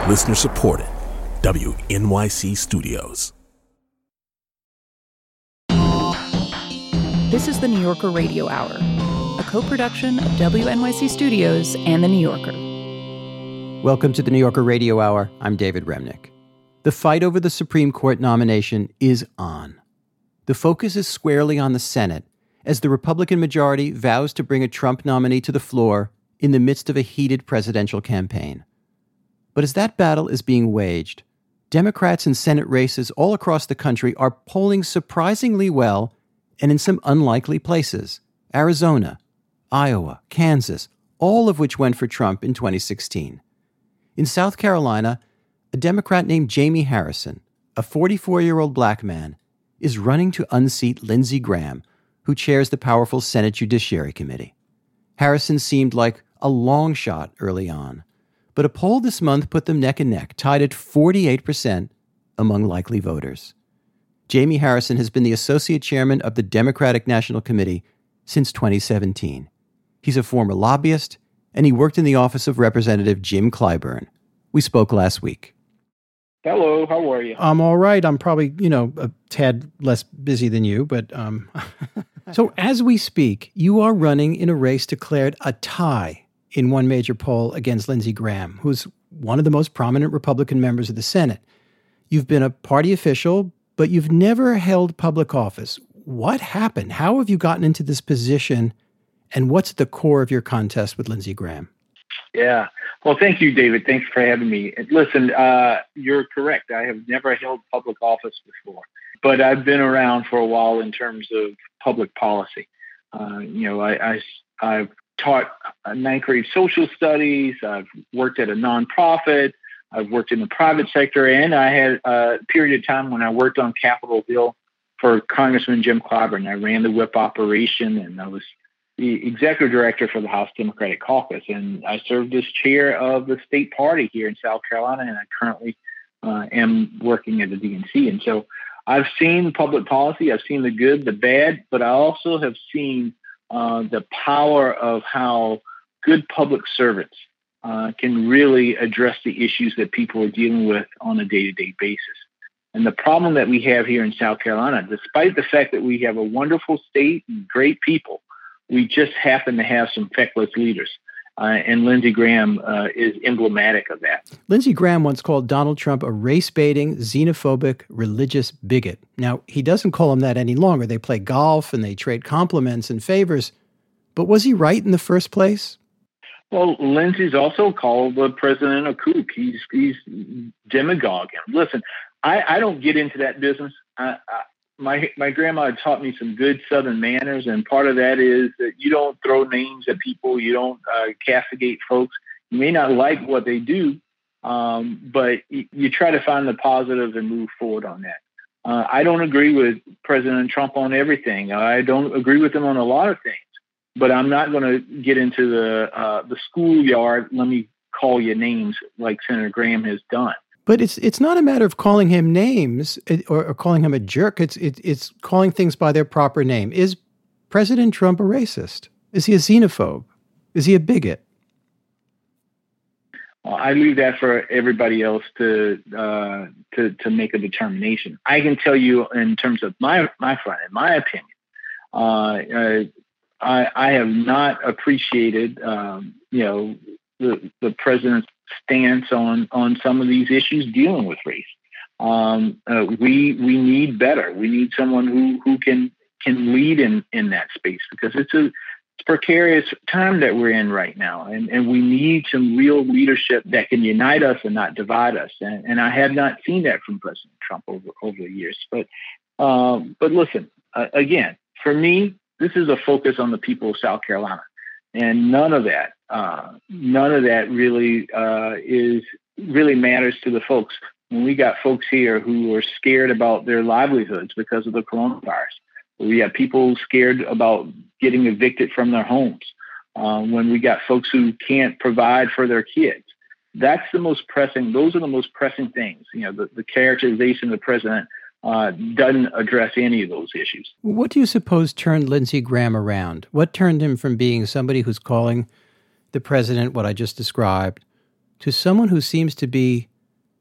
Listener supported. WNYC Studios. This is the New Yorker Radio Hour, a co-production of WNYC Studios and The New Yorker. Welcome to the New Yorker Radio Hour. I'm David Remnick. The fight over the Supreme Court nomination is on. The focus is squarely on the Senate as the Republican majority vows to bring a Trump nominee to the floor in the midst of a heated presidential campaign. But as that battle is being waged, Democrats in Senate races all across the country are polling surprisingly well and in some unlikely places. Arizona, Iowa, Kansas, all of which went for Trump in 2016. In South Carolina, a Democrat named Jamie Harrison, a 44-year-old black man, is running to unseat Lindsey Graham, who chairs the powerful Senate Judiciary Committee. Harrison seemed like a long shot early on, but a poll this month put them neck and neck, tied at 48% among likely voters. Jamie Harrison has been the associate chairman of the Democratic National Committee since 2017. He's a former lobbyist, and he worked in the office of Representative Jim Clyburn. We spoke last week. Hello, how are you? I'm all right. I'm probably, a tad less busy than you, but... So as we speak, you are running in a race declared a tie in one major poll against Lindsey Graham, who's one of the most prominent Republican members of the Senate. You've been a party official, but you've never held public office. What happened? How have you gotten into this position, and what's at the core of your contest with Lindsey Graham? Yeah. Well, thank you, David. Thanks for having me. Listen, you're correct. I have never held public office before, but I've been around for a while in terms of public policy. I've taught ninth grade social studies. I've worked at a nonprofit. I've worked in the private sector, and I had a period of time when I worked on Capitol Hill for Congressman Jim Clyburn. I ran the whip operation, and I was the executive director for the House Democratic Caucus, and I served as chair of the state party here in South Carolina, and I currently am working at the DNC. And so I've seen public policy, I've seen the good, the bad, but I also have seen the power of how good public servants can really address the issues that people are dealing with on a day-to-day basis. And the problem that we have here in South Carolina, despite the fact that we have a wonderful state and great people, we just happen to have some feckless leaders. And Lindsey Graham is emblematic of that. Lindsey Graham once called Donald Trump a race-baiting, xenophobic, religious bigot. Now, he doesn't call him that any longer. They play golf and they trade compliments and favors. But was he right in the first place? Well, Lindsey's also called the president a kook. He's demagogue. Listen, I don't get into that business. My grandma had taught me some good Southern manners, and part of that is that you don't throw names at people. You don't castigate folks. You may not like what they do, but you try to find the positive and move forward on that. I don't agree with President Trump on everything. I don't agree with him on a lot of things, but I'm not going to get into the schoolyard, let me call you names like Senator Graham has done. But it's not a matter of calling him names or calling him a jerk. It's calling things by their proper name. Is President Trump a racist? Is he a xenophobe? Is he a bigot? Well, I leave that for everybody else to make a determination. I can tell you in terms of my front, in my opinion, I have not appreciated the president's stance on some of these issues dealing with race. We need better. We need someone who can lead in that space, because it's a precarious time that we're in right now, and we need some real leadership that can unite us and not divide us. And I have not seen that from President Trump over the years. But listen, again, for me, this is a focus on the people of South Carolina. And none of that really matters to the folks. When we got folks here who are scared about their livelihoods because of the coronavirus, we have people scared about getting evicted from their homes. When we got folks who can't provide for their kids, that's the most pressing. Those are the most pressing things. The characterization of the president doesn't address any of those issues. What do you suppose turned Lindsey Graham around? What turned him from being somebody who's calling the president what I just described to someone who seems to be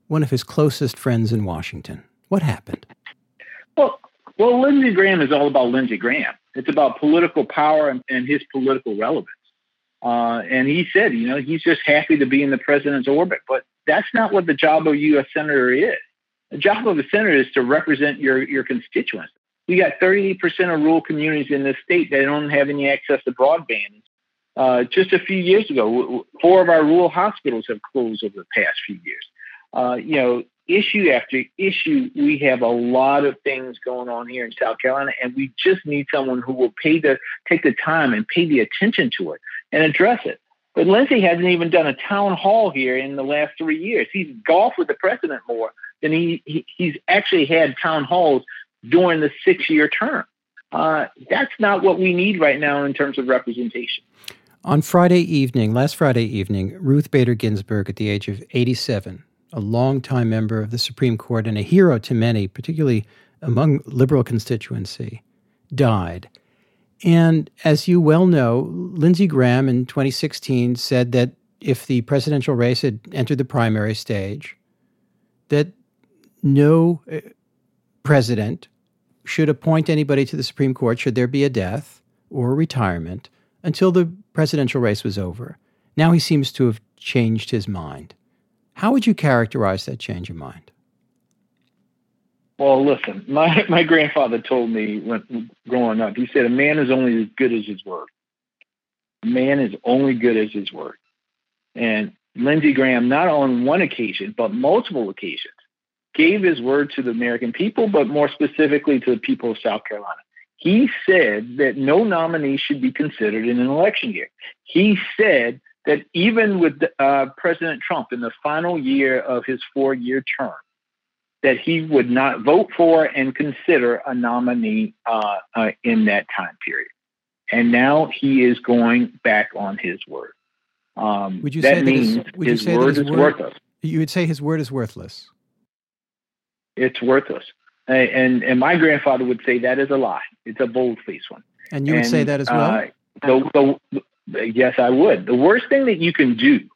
one of his closest friends in Washington. What happened? Well, Lindsey Graham is all about Lindsey Graham. It's about political power and his political relevance. And he said, he's just happy to be in the president's orbit. But that's not what the job of a U.S. Senator is. The job of a senator is to represent your constituents. We got 38% of rural communities in this state that don't have any access to broadband. Just a few years ago, 4 of our rural hospitals have closed over the past few years. Issue after issue, we have a lot of things going on here in South Carolina, and we just need someone who will take the time and pay the attention to it and address it. But Lindsey hasn't even done a town hall here in the last 3 years. He's golfed with the president more than he's actually had town halls during the 6-year term. That's not what we need right now in terms of representation. On last Friday evening, Ruth Bader Ginsburg, at the age of 87, a longtime member of the Supreme Court and a hero to many, particularly among liberal constituency, died. And as you well know, Lindsey Graham in 2016 said that if the presidential race had entered the primary stage, that no president should appoint anybody to the Supreme Court should there be a death or a retirement until the presidential race was over. Now he seems to have changed his mind. How would you characterize that change of mind? Well, listen, my grandfather told me when growing up, he said, a man is only as good as his word. A man is only good as his word. And Lindsey Graham, not on one occasion, but multiple occasions, gave his word to the American people, but more specifically to the people of South Carolina. He said that no nominee should be considered in an election year. He said that even with President Trump in the final year of his 4-year term, that he would not vote for and consider a nominee in that time period. And now he is going back on his word. Would you say his word is worthless? You would say his word is worthless. It's worthless. And my grandfather would say that is a lie. It's a bold-faced one. And you would say that as well? Yes, I would. The worst thing you can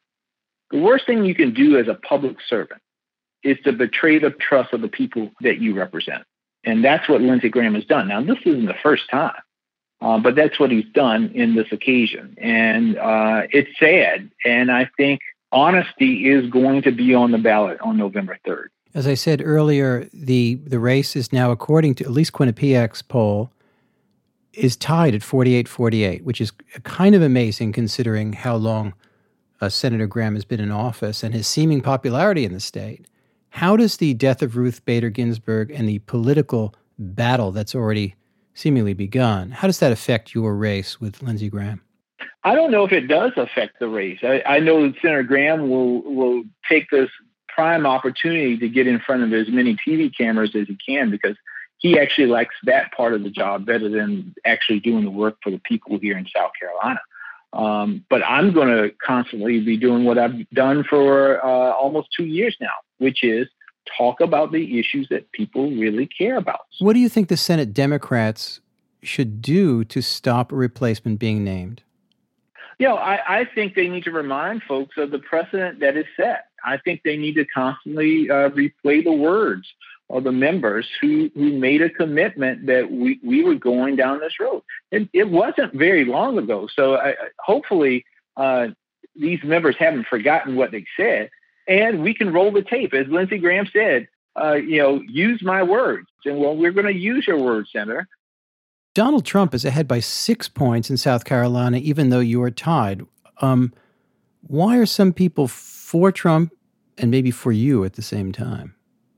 do as a public servant is to betray the trust of the people that you represent. And that's what Lindsey Graham has done. Now, this isn't the first time, but that's what he's done in this occasion. And it's sad. And I think honesty is going to be on the ballot on November 3rd. As I said earlier, the race is now, according to at least Quinnipiac's poll, is tied at 48-48, which is kind of amazing considering how long Senator Graham has been in office and his seeming popularity in the state. How does the death of Ruth Bader Ginsburg and the political battle that's already seemingly begun, how does that affect your race with Lindsey Graham? I don't know if it does affect the race. I know that Senator Graham will take this prime opportunity to get in front of as many TV cameras as he can, because he actually likes that part of the job better than actually doing the work for the people here in South Carolina. But I'm going to constantly be doing what I've done for almost 2 years now, which is talk about the issues that people really care about. What do you think the Senate Democrats should do to stop a replacement being named? I think they need to remind folks of the precedent that is set. I think they need to constantly replay the words of the members who made a commitment that we were going down this road. It wasn't very long ago. So hopefully these members haven't forgotten what they said, and we can roll the tape. As Lindsey Graham said, use my words. And well, we're going to use your words, Senator. Donald Trump is ahead by 6 points in South Carolina, even though you are tied. Why are some people for Trump and maybe for you at the same time?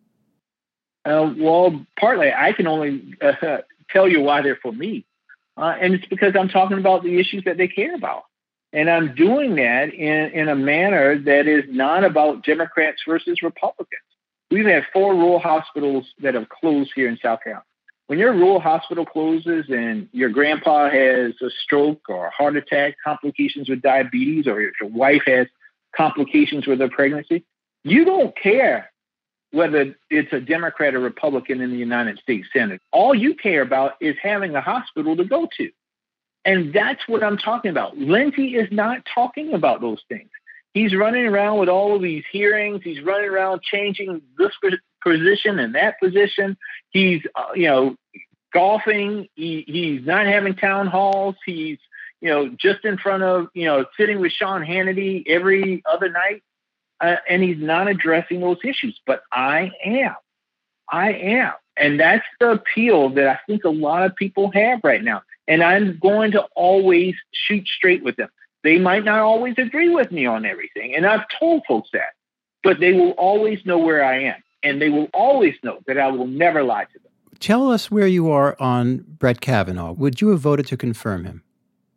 Well, partly I can only tell you why they're for me. And it's because I'm talking about the issues that they care about. And I'm doing that in a manner that is not about Democrats versus Republicans. We've had 4 rural hospitals that have closed here in South Carolina. When your rural hospital closes and your grandpa has a stroke or a heart attack, complications with diabetes, or your wife has complications with her pregnancy, you don't care whether it's a Democrat or Republican in the United States Senate. All you care about is having a hospital to go to. And that's what I'm talking about. Lindsey is not talking about those things. He's running around with all of these hearings. He's running around changing this position and that position. He's, golfing. He's not having town halls. He's, just in front of, sitting with Sean Hannity every other night. And he's not addressing those issues. But I am. And that's the appeal that I think a lot of people have right now. And I'm going to always shoot straight with them. They might not always agree with me on everything. And I've told folks that. But they will always know where I am. And they will always know that I will never lie to them. Tell us where you are on Brett Kavanaugh. Would you have voted to confirm him?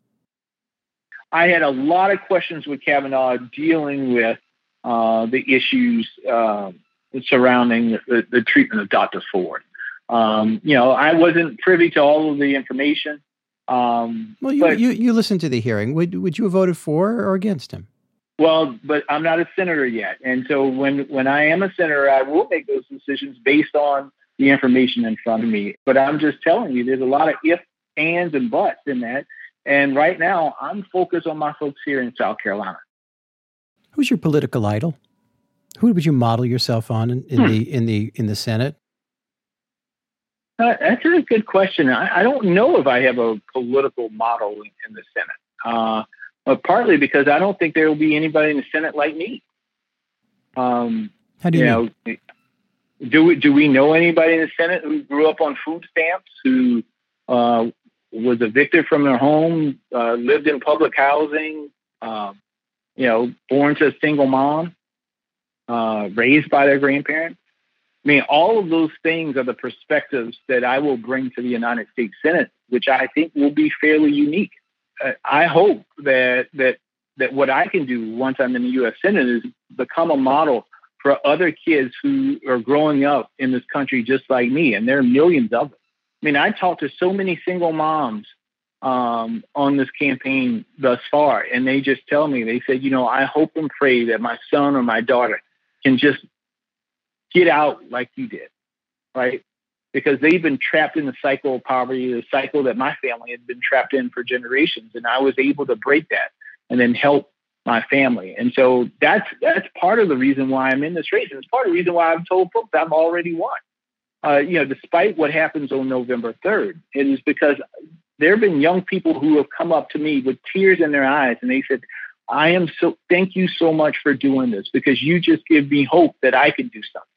I had a lot of questions with Kavanaugh dealing with the issues surrounding the treatment of Dr. Ford. I wasn't privy to all of the information. You listened to the hearing. Would you have voted for or against him? Well, but I'm not a senator yet. And so when I am a senator, I will make those decisions based on the information in front of me. But I'm just telling you, there's a lot of ifs, ands, and buts in that. And right now, I'm focused on my folks here in South Carolina. Who's your political idol? Who would you model yourself on in the Senate? That's a good question. I don't know if I have a political model in the Senate, but partly because I don't think there will be anybody in the Senate like me. How do you know? Do we know anybody in the Senate who grew up on food stamps, who was evicted from their home, lived in public housing, born to a single mom, raised by their grandparents? I mean, all of those things are the perspectives that I will bring to the United States Senate, which I think will be fairly unique. I hope that what I can do once I'm in the U.S. Senate is become a model for other kids who are growing up in this country just like me, and there are millions of them. I mean, I talked to so many single moms on this campaign thus far, and they just tell me, they said, I hope and pray that my son or my daughter can just get out like you did, right? Because they've been trapped in the cycle of poverty, the cycle that my family had been trapped in for generations. And I was able to break that and then help my family. And so that's part of the reason why I'm in this race. And it's part of the reason why I've told folks I've already won. Despite what happens on November 3rd, it is because there have been young people who have come up to me with tears in their eyes. And they said, thank you so much for doing this, because you just give me hope that I can do something.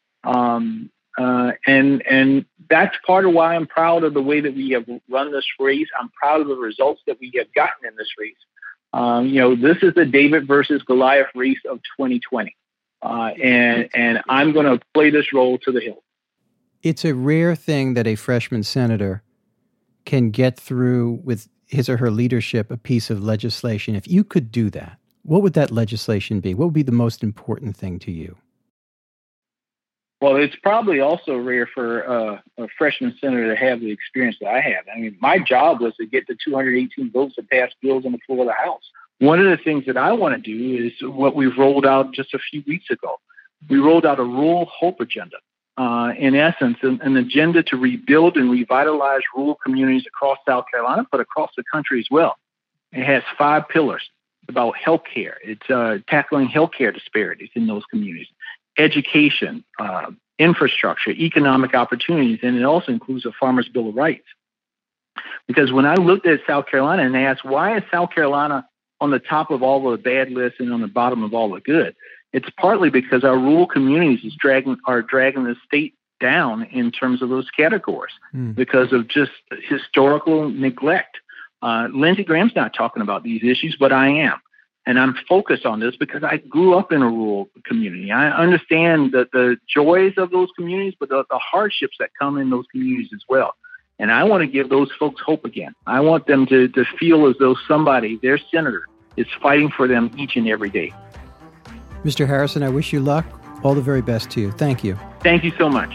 And that's part of why I'm proud of the way that we have run this race. I'm proud of the results that we have gotten in this race. This is the David versus Goliath race of 2020. And I'm going to play this role to the hill. It's a rare thing that a freshman senator can get through with his or her leadership a piece of legislation. If you could do that, what would that legislation be? What would be the most important thing to you? Well, it's probably also rare for a freshman senator to have the experience that I have. I mean, my job was to get the 218 votes to pass bills on the floor of the House. One of the things that I want to do is what we've rolled out just a few weeks ago. We rolled out a rural hope agenda. In essence, an agenda to rebuild and revitalize rural communities across South Carolina, but across the country as well. It has 5 pillars about healthcare. It's tackling healthcare disparities in those communities. Education, infrastructure, economic opportunities, and it also includes a Farmers' Bill of Rights. Because when I looked at South Carolina and asked, why is South Carolina on the top of all the bad lists and on the bottom of all the good? It's partly because our rural communities are dragging the state down in terms of those categories because of just historical neglect. Lindsey Graham's not talking about these issues, but I am. And I'm focused on this because I grew up in a rural community. I understand the joys of those communities, but the hardships that come in those communities as well. And I want to give those folks hope again. I want them to feel as though somebody, their senator, is fighting for them each and every day. Mr. Harrison, I wish you luck. All the very best to you. Thank you. Thank you so much.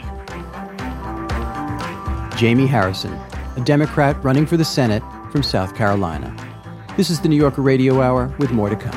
Jamie Harrison, a Democrat running for the Senate from South Carolina. This is the New Yorker Radio Hour with more to come.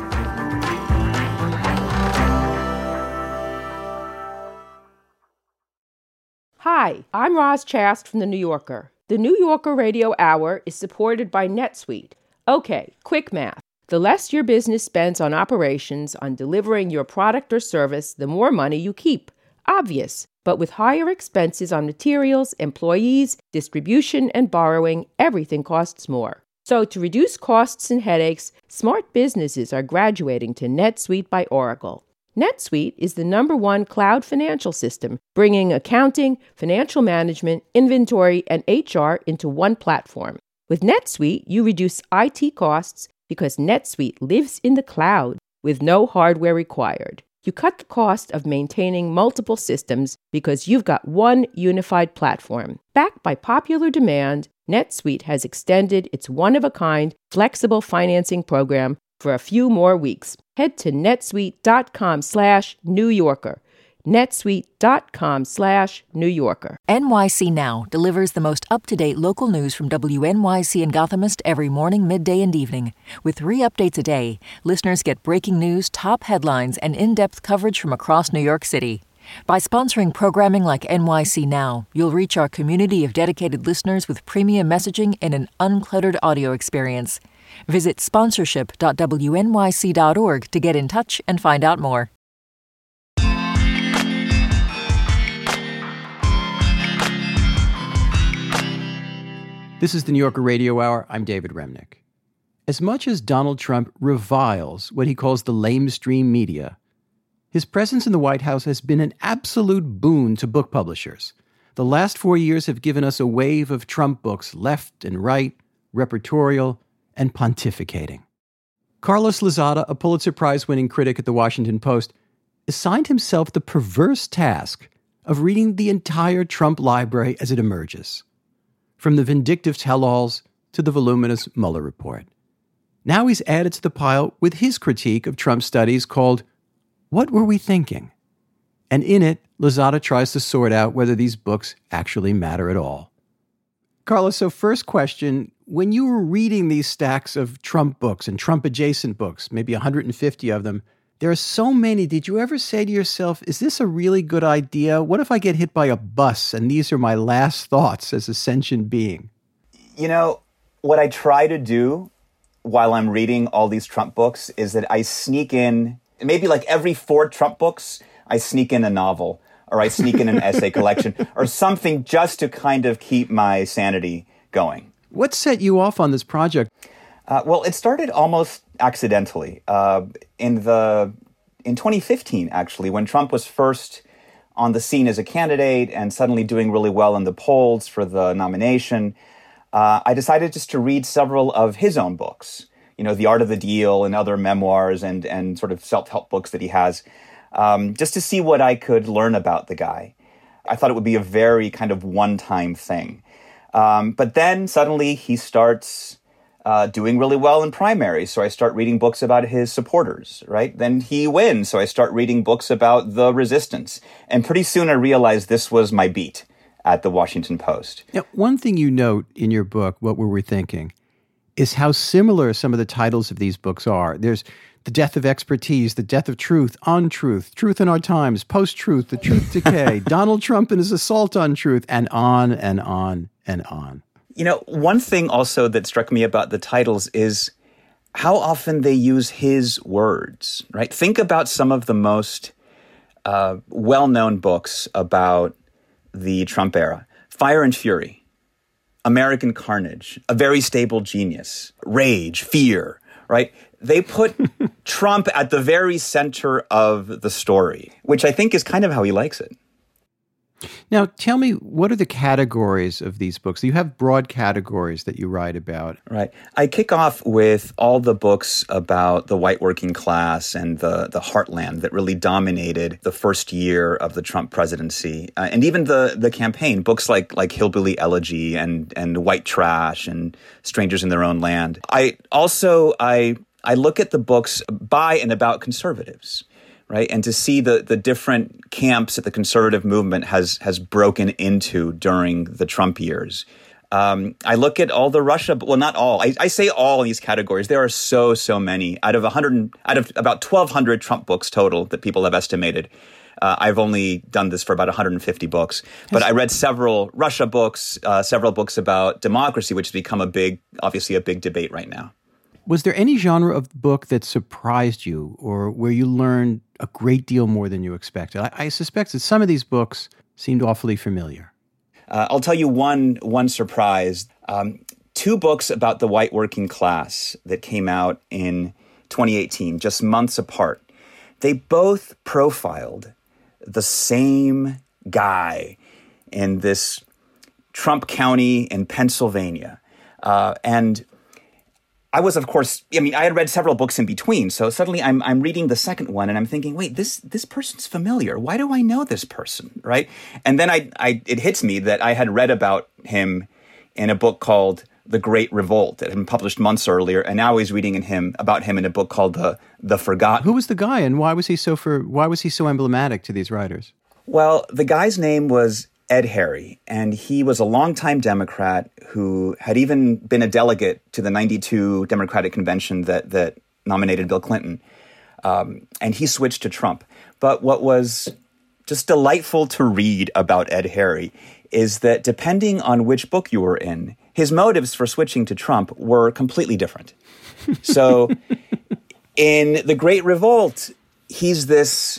Hi, I'm Roz Chast from The New Yorker. The New Yorker Radio Hour is supported by NetSuite. Okay, quick math. The less your business spends on operations, on delivering your product or service, the more money you keep. Obvious. But with higher expenses on materials, employees, distribution, and borrowing, everything costs more. So to reduce costs and headaches, smart businesses are graduating to NetSuite by Oracle. NetSuite is the #1 cloud financial system, bringing accounting, financial management, inventory, and HR into one platform. With NetSuite, you reduce IT costs because NetSuite lives in the cloud with no hardware required. You cut the cost of maintaining multiple systems because you've got one unified platform. Backed by popular demand, NetSuite has extended its one-of-a-kind flexible financing program for a few more weeks. Head to netsuite.com/New Yorker. netsuite.com/New Yorker. NYC Now delivers the most up-to-date local news from WNYC and Gothamist every morning, midday, and evening. With 3 updates a day, listeners get breaking news, top headlines, and in-depth coverage from across New York City. By sponsoring programming like NYC Now, you'll reach our community of dedicated listeners with premium messaging and an uncluttered audio experience. Visit sponsorship.wnyc.org to get in touch and find out more. This is the New Yorker Radio Hour. I'm David Remnick. As much as Donald Trump reviles what he calls the lamestream media, his presence in the White House has been an absolute boon to book publishers. The last 4 years have given us a wave of Trump books, left and right, repertorial, and pontificating. Carlos Lozada, a Pulitzer Prize-winning critic at The Washington Post, assigned himself the perverse task of reading the entire Trump library as it emerges, from the vindictive tell-alls to the voluminous Mueller report. Now he's added to the pile with his critique of Trump studies called What Were We Thinking? And in it, Lozada tries to sort out whether these books actually matter at all. Carlos, so first question, when you were reading these stacks of Trump books and Trump-adjacent books, maybe 150 of them, there are so many. Did you ever say to yourself, is this a really good idea? What if I get hit by a bus and these are my last thoughts as a sentient being? You know, what I try to do while I'm reading all these Trump books is that I sneak in, maybe like every 4 Trump books, I sneak in a novel or I sneak in an essay collection or something just to kind of keep my sanity going. What set you off on this project? Well, it started almost accidentally. In 2015, actually, when Trump was first on the scene as a candidate and suddenly doing really well in the polls for the nomination, I decided just to read several of his own books, you know, The Art of the Deal and other memoirs and sort of self-help books that he has, just to see what I could learn about the guy. I thought it would be a very kind of one-time thing. But then suddenly he starts doing really well in primaries, so I start reading books about his supporters, right? Then he wins, so I start reading books about the resistance. And pretty soon I realized this was my beat at the Washington Post. Now, one thing you note in your book, What Were We Thinking, is how similar some of the titles of these books are. There's The Death of Expertise, The Death of Truth, Untruth, Truth in Our Times, Post-Truth, The Truth Decay, Donald Trump and His Assault on Truth, and on and on and on. You know, one thing also that struck me about the titles is how often they use his words, right? Think about some of the most well-known books about the Trump era. Fire and Fury, American Carnage, A Very Stable Genius, Rage, Fear, right? They put Trump at the very center of the story, which I think is kind of how he likes it. Now, tell me, what are the categories of these books? You have broad categories that you write about. Right. I kick off with all the books about the white working class and the heartland that really dominated the first year of the Trump presidency. And even the campaign, books like Hillbilly Elegy and White Trash and Strangers in Their Own Land. I look at the books by and about conservatives. Right. And to see the different camps that the conservative movement has broken into during the Trump years. I look at all the Russia, well, not all. I say all in these categories. There are so many. Out of about 1,200 Trump books total that people have estimated. I've only done this for about 150 books. But I read several Russia books, several books about democracy, which has become obviously a big debate right now. Was there any genre of book that surprised you or where you learned a great deal more than you expected? I suspect that some of these books seemed awfully familiar. I'll tell you one surprise. 2 books about the white working class that came out in 2018, just months apart. They both profiled the same guy in this Trump County in Pennsylvania. And I was, of course, I had read several books in between. So suddenly I'm reading the second one and I'm thinking, wait, this person's familiar. Why do I know this person, right? And then it hits me that I had read about him in a book called The Great Revolt that had been published months earlier. And now I was reading about him in a book called The Forgotten. Who was the guy and why was he so emblematic to these writers? Well, the guy's name was Ed Harry, and he was a longtime Democrat who had even been a delegate to the 92 Democratic Convention that nominated Bill Clinton. And he switched to Trump. But what was just delightful to read about Ed Harry is that depending on which book you were in, his motives for switching to Trump were completely different. So in The Great Revolt, he's this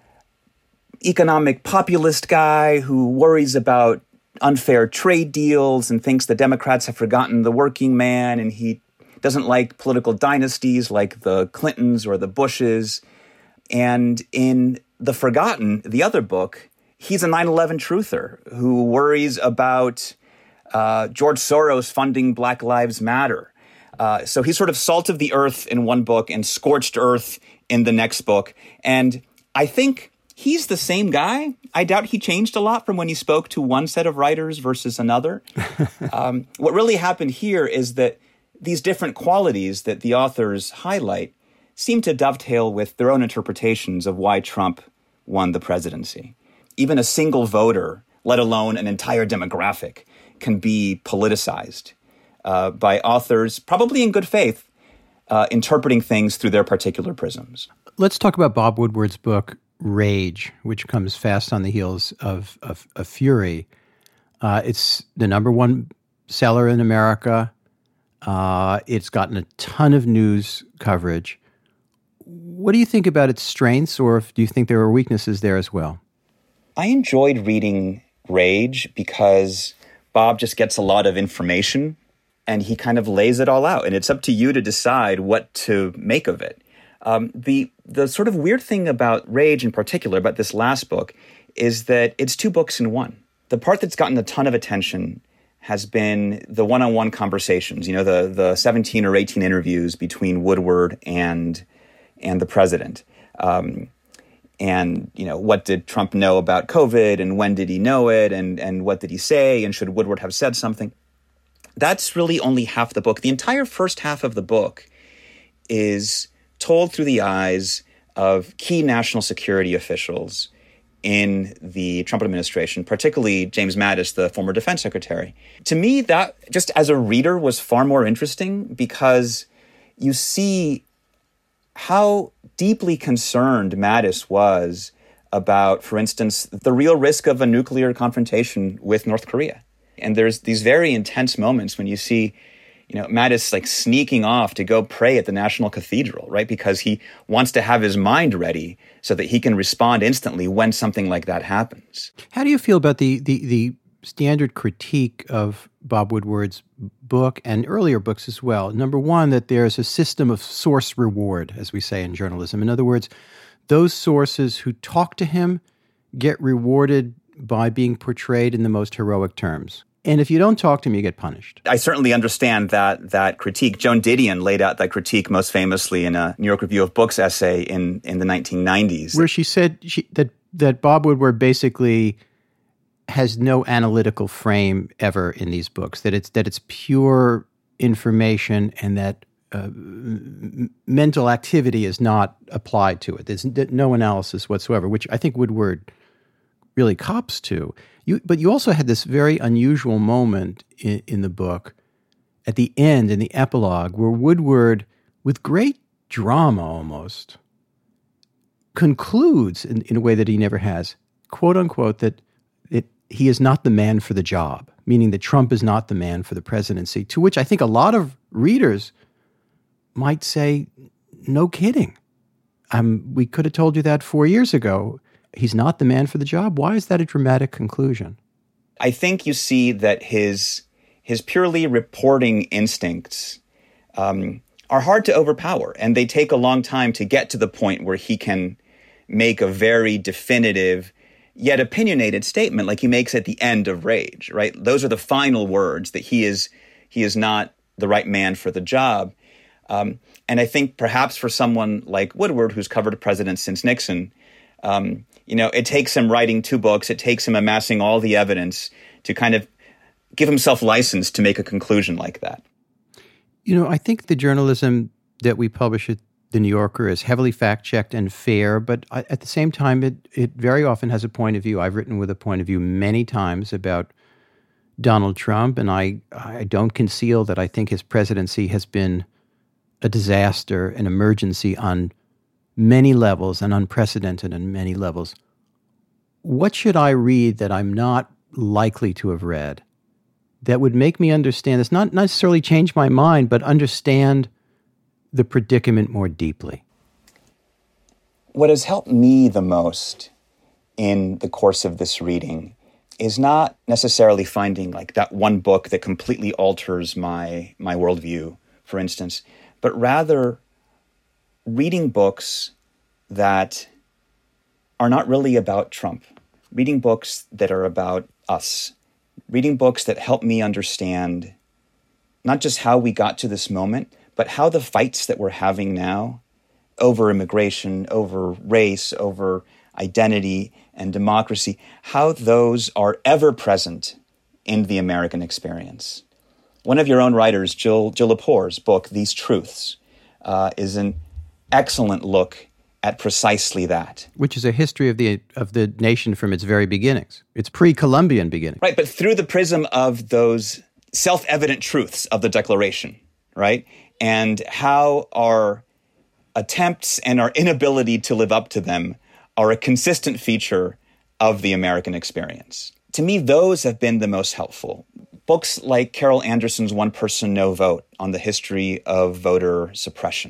economic populist guy who worries about unfair trade deals and thinks the Democrats have forgotten the working man, and he doesn't like political dynasties like the Clintons or the Bushes. And in The Forgotten, the other book, he's a 9/11 truther who worries about George Soros funding Black Lives Matter. So he's sort of salt of the earth in one book and scorched earth in the next book. And I think he's the same guy. I doubt he changed a lot from when he spoke to one set of writers versus another. What really happened here is that these different qualities that the authors highlight seem to dovetail with their own interpretations of why Trump won the presidency. Even a single voter, let alone an entire demographic, can be politicized by authors, probably in good faith, interpreting things through their particular prisms. Let's talk about Bob Woodward's book, Rage, which comes fast on the heels of Fury. It's the number one seller in America. It's gotten a ton of news coverage. What do you think about its strengths, or do you think there are weaknesses there as well? I enjoyed reading Rage because Bob just gets a lot of information and he kind of lays it all out. And it's up to you to decide what to make of it. The sort of weird thing about Rage in particular, about this last book, is that it's 2 books in one. The part that's gotten a ton of attention has been the one-on-one conversations, the 17 or 18 interviews between Woodward and the president. And, what did Trump know about COVID and when did he know it and what did he say and should Woodward have said something? That's really only half the book. The entire first half of the book is told through the eyes of key national security officials in the Trump administration, particularly James Mattis, the former defense secretary. To me, that just as a reader was far more interesting because you see how deeply concerned Mattis was about, for instance, the real risk of a nuclear confrontation with North Korea. And there's these very intense moments when you see Mattis like sneaking off to go pray at the National Cathedral, right? Because he wants to have his mind ready so that he can respond instantly when something like that happens. How do you feel about the standard critique of Bob Woodward's book and earlier books as well? Number one, that there's a system of source reward, as we say in journalism. In other words, those sources who talk to him get rewarded by being portrayed in the most heroic terms. And if you don't talk to him, you get punished. I certainly understand that critique. Joan Didion laid out that critique most famously in a New York Review of Books essay in the 1990s. Where she said that Bob Woodward basically has no analytical frame ever in these books, that it's pure information and that mental activity is not applied to it. There's no analysis whatsoever, which I think Woodward really cops to. But you also had this very unusual moment in the book at the end, in the epilogue, where Woodward, with great drama almost, concludes in a way that he never has, quote unquote, that he is not the man for the job, meaning that Trump is not the man for the presidency, to which I think a lot of readers might say, no kidding. We could have told you that 4 years ago. He's not the man for the job. Why is that a dramatic conclusion? I think you see that his purely reporting instincts are hard to overpower, and they take a long time to get to the point where he can make a very definitive yet opinionated statement like he makes at the end of Rage, right? Those are the final words, that he is not the right man for the job. And I think perhaps for someone like Woodward, who's covered a president since Nixon, it takes him writing 2 books, it takes him amassing all the evidence to kind of give himself license to make a conclusion like that. I think the journalism that we publish at The New Yorker is heavily fact-checked and fair, but at the same time, it very often has a point of view. I've written with a point of view many times about Donald Trump, and I don't conceal that I think his presidency has been a disaster, an emergency on many levels and unprecedented on many levels. What should I read that I'm not likely to have read that would make me understand this, not necessarily change my mind, but understand the predicament more deeply? What has helped me the most in the course of this reading is not necessarily finding like that one book that completely alters my worldview, for instance, but rather reading books that are not really about Trump, reading books that are about us, reading books that help me understand not just how we got to this moment, but how the fights that we're having now over immigration, over race, over identity and democracy, how those are ever present in the American experience. One of your own writers, Jill Lepore's book, These Truths, is an excellent look at precisely that. Which is a history of the nation from its very beginnings. It's pre-Columbian beginnings. Right, but through the prism of those self-evident truths of the Declaration, right? And how our attempts and our inability to live up to them are a consistent feature of the American experience. To me, those have been the most helpful. Books like Carol Anderson's One Person, No Vote on the history of voter suppression.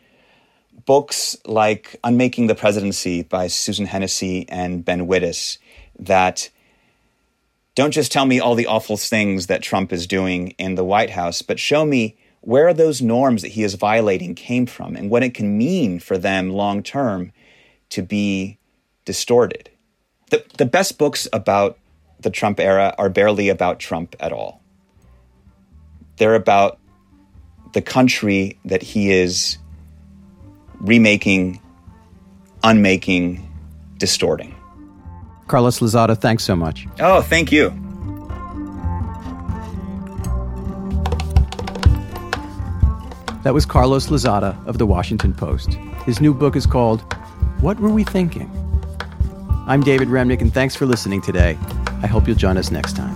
Books like Unmaking the Presidency by Susan Hennessy and Ben Wittes that don't just tell me all the awful things that Trump is doing in the White House, but show me where those norms that he is violating came from and what it can mean for them long term to be distorted. The best books about the Trump era are barely about Trump at all. They're about the country that he is remaking, unmaking, distorting. Carlos Lozada, thanks so much. Oh, thank you. That was Carlos Lozada of The Washington Post. His new book is called What Were We Thinking? I'm David Remnick, and thanks for listening today. I hope you'll join us next time.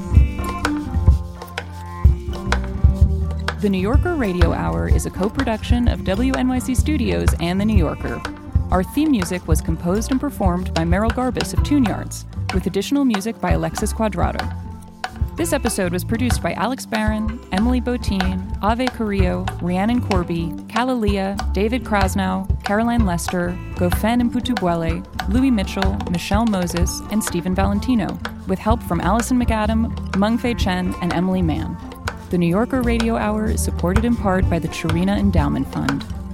The New Yorker Radio Hour is a co-production of WNYC Studios and The New Yorker. Our theme music was composed and performed by Merrill Garbus of Tune Yards, with additional music by Alexis Cuadrado. This episode was produced by Alex Barron, Emily Botine, Ave Carrillo, Rhiannon Corby, Kalalia, David Krasnow, Caroline Lester, Gofen Mputubuele, Louis Mitchell, Michelle Moses, and Stephen Valentino, with help from Allison McAdam, Mengfei Chen, and Emily Mann. The New Yorker Radio Hour is supported in part by the Chirina Endowment Fund.